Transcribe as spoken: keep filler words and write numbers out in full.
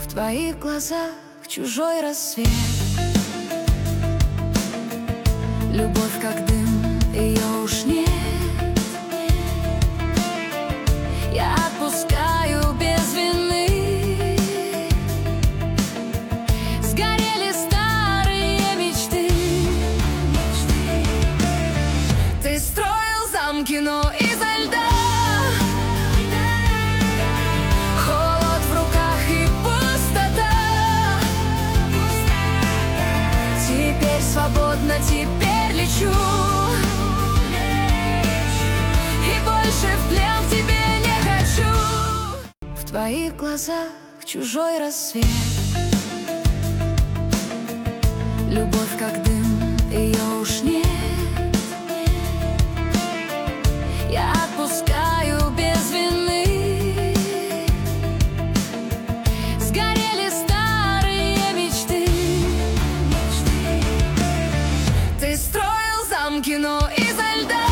В твоих глазах чужой рассвет. Любовь как дым, ее уж нет. Я отпускаю без вины. Сгорели старые мечты. Ты строил замки, но изо льда. Холод в руках и пустота. Теперь свободно, теперь лечу. И больше в плен к тебе не хочу. В твоих глазах чужой рассвет. Любовь как дым, ее уж нет. Я отпускаю без вины. Сгорели старые мечты. Ты строил замки, но изо льда.